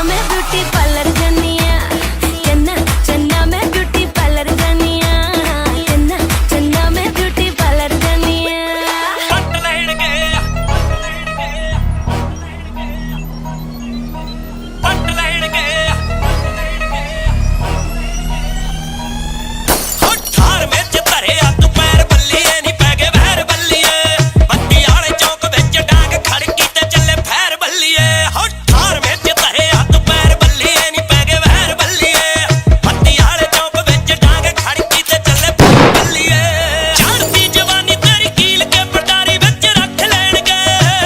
मैं beauty parlour जानी चन्ना चन्ना मैं ब्यूटी पार्लर जानी चन्ना चन्ना मैं ब्यूटी पार्लर जानी पट लेणगे पट लेणगे हो ठार में धरे हत्थ पैर बल्लीए नी पै गए वैर बल्लीए बत्ती आले चौक विच डांग खड़की ते चले फैर बल्लीए हो ठार में धरे हत्थ पैर बल्लीए नी पै गए वैर बल्लीए बत्ती आले चौक विच डांग खड़की ते चले फैर बल्लीए चढ़दी जवानी तेरी कील के पटारी विच रख लेणगे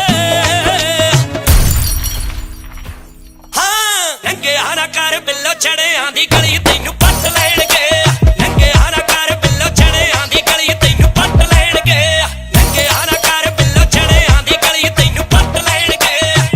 हाँ नंगे हारा कर बिल्लो छड़े आंदी गली तैनू पट लेणगे नंगे हारा कर बिल्लो छड़े आंदी गली तैनू पट लेणगे नंगे हारा कर बिल्लो छड़े आंदी गली तैनू पट लेणगे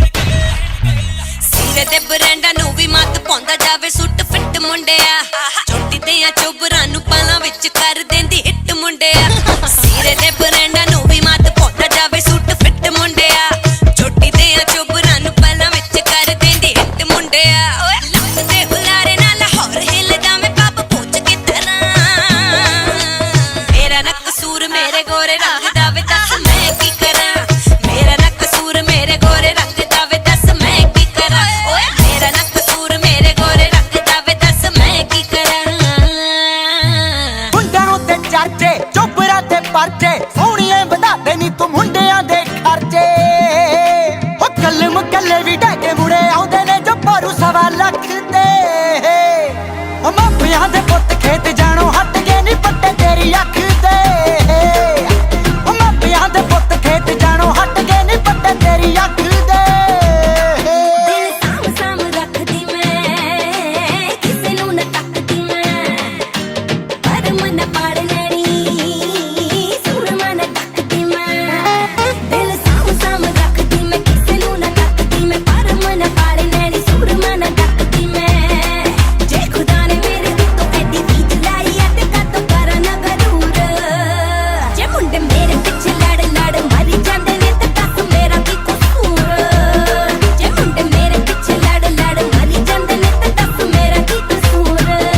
सीरे दे ब्रांडां नूं भी मत पाउंदा जावे सुट फिट मुंडिया चोटी ते चोबरां नूं पालां विच कर देंदी हिट मुंडिया सीरे दे ब्रांडां नूं भी मत पाउंदा जावे सुट फिट मुंडिया चोटी ते चोबरां नूं पालां विच कर देंदी हिट मुंडिया लक दे हुलारे नाल लाहौर हिलदा मैं पब पूछ के तरह मेरा ना कसूर मेरे गोरे रंग दा वे दस मैं की करां मेरा ना कसूर मेरे गोरे रंग दा वे दस मैं की करां ओए मेरा ना कसूर मेरे गोरे रंग दा वे दस मैं की करां मुंडिਆਂ ਉੱਤੇ ਚਰਚੇ ਚੋਬਰਾਂ ਤੇ ਪਰਚੇ ਸੋਹਣੀਏ ਵਧਾ ਦੇ ਨੀ ਤੂੰ ਮੁੰਡਿਆਂ ਦੇ ਖਰਚੇ ਹੋ ਕਲਮ ਕੱਲੇ ਵੀ ਢਹਿ ਕੇ ਮੁੜੇ ਆਉਂਦੇ ਨੇ ਜੋ ਭਾਰੂ 1.25 ਲੱਖ ਦੇ ਉਹ ਮਾਪਿਆਂ ਦੇ ਪੁੱਤ ਖੇਤ ਜਾਣੋ ਹਟ ਗਏ ਨੀ ਪੱਟੇ ਤੇਰੀ ਅੱਖ ਦੇ ਉਹ ਮਾਪਿਆਂ ਦੇ ਪੁੱਤ ਖੇਤ ਜਾਣੋ ਹਟ ਗਏ ਨੀ ਪੱਟੇ ਤੇਰੀ ਅੱਖ ਦੇ ਦਿਲ ਸਾਮ ਸਾਮ ਰੱਖਦੀ ਮੈਂ ਕਿਸੇ ਨੂੰ ਨਾ ਤੱਕਦੀ ਮੈਂ ਪਰ ਮਨ ਪਾੜ ਲੈਣੀ ਸੂਰਮਾ ਨਾ ਤੱਕਦੀ ਮੈਂ ਦਿਲ ਸਾਮ ਸਾਮ ਰੱਖਦੀ ਮੈਂ ਕਿਸੇ ਨੂੰ ਨਾ ਤੱਕਦੀ ਮੈਂ ਪਰ ਮਨ ਪਾੜ ਲੈਣੀ ਸੂਰਮਾ ਨਾ ਤੱਕਦੀ ਮੈਂ ਜੇ ਖੁਦਾ ਨੇ ਮੇਰੇ ਤੋਂ ਐਡੀ ਵੀਜ ਲਾਈ ਐ ਤੇ ਕਾਤੋਂ ਕਰਾਂ ਨਾ ਗਰੂਰ ਜੇ ਮੁੰਡੇ ਮੇਰੇ ਪਿੱਛੇ ਲੜ ਲੜ ਮਰੀ ਜਾਂਦੇ ਨੇ ਤੇ ਦੱਸ ਮੇਰਾ ਕੀ ਕਸੂਰ ਜੇ ਮੁੰਡੇ ਮੇਰੇ ਪਿੱਛੇ ਲੜ ਲੜ ਮਰੀ ਜਾਂਦੇ ਨੇ ਤੇ ਦੱਸ ਮੇਰਾ ਕੀ ਕਸੂਰ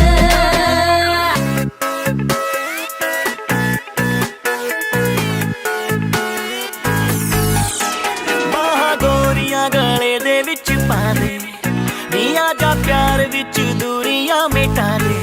ਬਾਹਾਂ ਗੋਰੀਆਂ ਗਲੇ ਦੇ ਵਿੱਚ ਪਾ ਦੇ ਨੀ ਆ ਜਾ ਪਿਆਰ ਵਿੱਚ ਦੂਰੀਆਂ ਮਿਟਾ ਦੇ